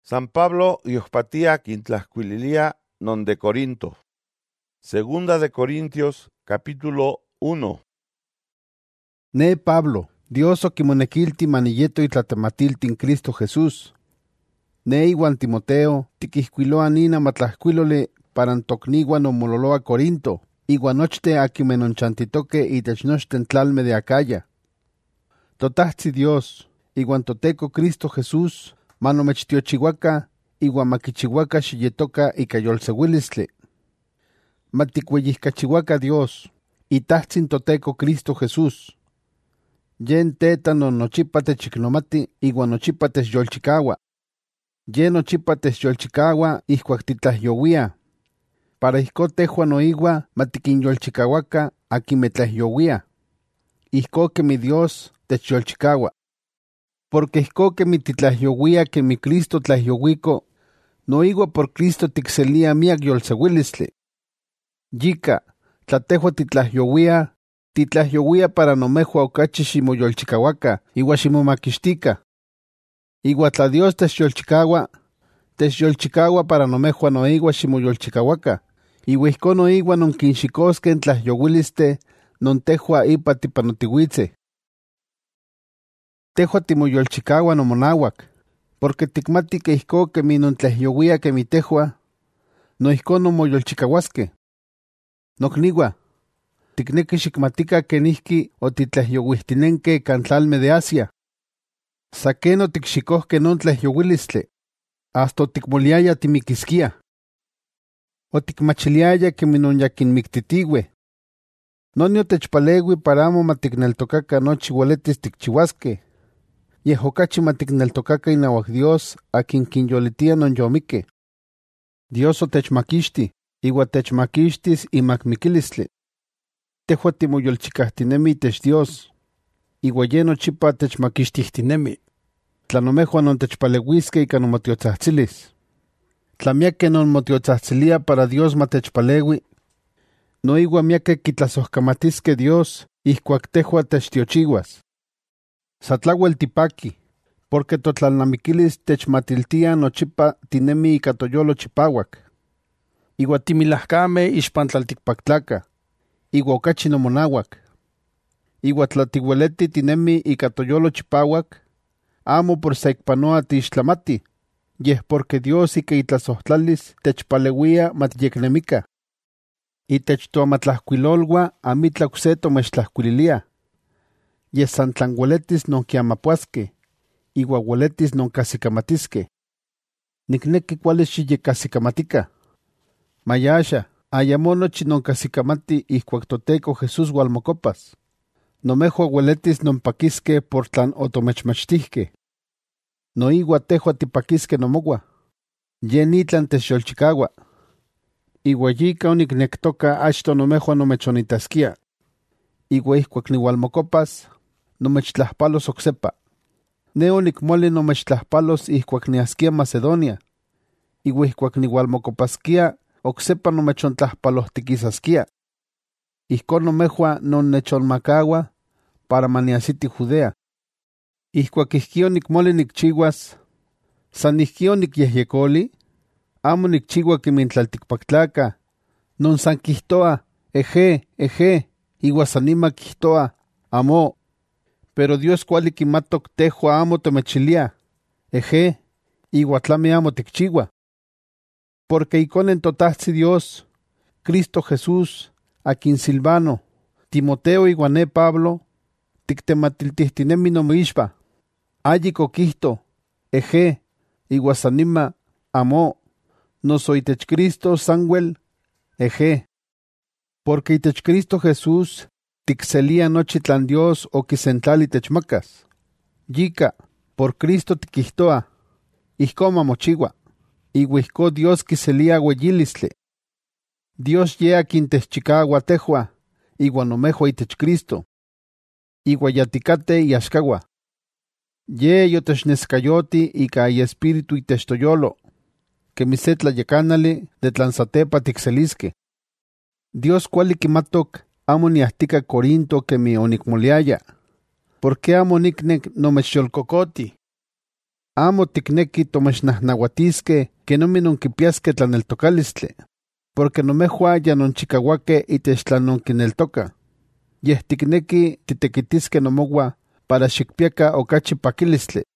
San Pablo yohpatia quintlahcuililia non de Corinto. Segunda de Corintios, capítulo 1. Ne Pablo, Dios oquimonequilti manilleto y tlatamatilti Cristo Jesús. Ne iwan Timoteo, tiquihcuiloa nina matlahcuilole parantocniguan omololoa Corinto, iwan nochte aquimenonchantiitoque itech nochten tlalme de Acaya. Totahzi Dios, iwan toteco Cristo Jesús, manomechtiochihuaca, iwan maquichihuaca xiyetoca ika yolseuilistle. Maticueyihcachihuaca Dios, itahtzin toteco Cristo Jesús. Yen teta non nochipa techiknomati iwan nochipa techyolchikaua. Yen nochipa techyolchikaua ihkuak titlahyowia. Para ihko tehua noiwa matikinyolchikauaca akimeh tlahyowia. Ihko kemi Dios techyolchikaua. Porque ihko kemi titlahyowia kemi Cristo tlahyowiko, noiwa por Cristo tikselia miak yolseuilistli. Yika, tla tehua titlahyowia para nomehua okachi ximoyolchikauaca iwa ximomaquixtika. Iwa tla Dios techyolchikaua para nomehua noiwa ximoyolchikauaca, iwa ihko noiwa nonkinxikoskeh tlahyowiliste non tehua ipa tipanotiuitze. Tehua timoyolchikaua nomonauak, porque tikmati que ihko kemi nontlahyowia kemi tehua, noihko nonmoyolchikauaskeh. Nokniua, tikneki xikmatika kenihki otitlahyowihtinenke kan tlalme de Asia. Saken otikxikohkeh non tlahyowilistli, hasta otikmoliaya timikiskia. Otikmachiliaya kemi nonyakinmiktitiueh. Noni otechpaleui para amo matikneltocaca nochi ueletis tikchiuaskeh. Yeh okachi matikneltocaca inauak Dios akin kinyolitia nonyomikeh. Dios otechmakixti, iwa techmakixtis imak mikilistli. Tehua timoyolchikahtinemi itech Dios, iwa ye nochipa techmakixtihtinemi. Tla nomehua nontechpaleuiskeh ika nomotiotzahtzilis. Tla miakeh nonmotiotzahtzilia para Dios matechpaleui, noiwa miakeh kitlasohkamatiskeh Dios ihkuak tehua techtiochiuas. Satlauel tipaki, porque totlalnamikilis techmatiltia nochipa tinemi ika toyolo chipauak. Iwa timilahkameh ixpan tlaltikpaktlakah, iwa okachi nomonauak. Iwa tla tiueleti tinemi ika toyolo chipauak, amo por saikpanoa tiixtlamati, yeh porque Dios ika itlasohtlalis techpaleuia matiyeknemika. Itech toamatlahcuilolua amitla okse tomechtlahcuililia. Yeh san tlan ueletis nonkiamapuaskeh, iwa ueletis nonkasikamatiskeh. Nikneki kuali xiyekasikamatica. Mayaxa, ayamo nochi nonkasikamati ihkuak toteco Jesús ualmokopas. Nomehua ueletis nonpakiskeh por tlan otomechmachtihkeh. Noiwa tehua tipakiskeh nomoua. Yen itlan techyolchikaua. Iwa yika oniknektoka achto nomehua nomechonitaskia. Iwa ihkuak niualmokopas, nomechtlahpalos oksepa. Ne onikmoli nomechtlahpalos ihkuak niaskia Macedonia. Iwa ihkuak niualmokopaskia, oksepa nomechontlahpalohtikisaskia. Ihko nomehua nonnechonmakaua para maniasiti Judea. Ihkuak ihki onikmoli nikchiuas, san ihki onikyehyekoli, amo nikchiua kemi tlaltikpaktlakah, non san kihtoa, eje, iwa san nima kihtoa, amo. Pero Dios kuali kimatok tehua amo tomechilia, eje, iwa tlami amo tikchiua. Porque ikonen totahzi Dios, Cristo Jesús, akin Silvano, Timoteo iwa ne Pablo, tiktematiltihtinemi nomoixpa. Ayik okihto, eje, iwa san nima, amo, noso itech Cristo sanwel, eje. Porque itech Cristo Jesús tikselia nochi tlan Dios okisentlali techmakas. Yika, por Cristo tikihtoa, ihko mamochiua, iwa ihko Dios kiselia ueyilistli. Dios ye akin techchikaua tehua, iwa nomehua itech Cristo. Iwa yatikateh iaxkaua. Ye yotechneskayoti ika iespíritu itech toyolo, kemi se tlayekanali de tlan satepa tikseliskeh. Dios kuali kimatok amo niahtika Corinto kemi onikmoliaya, porque amo niknek nomechyolkokoti. amo tikneki tomechnahnahuatisque que nomi nonquipiasque tlaneltocalistle, porque nomejua ya nonchicahuaque itech tlan nonquineltoca. Yeh tikneki titequitisque nomogua para xicpiaca ocachi paquilistle.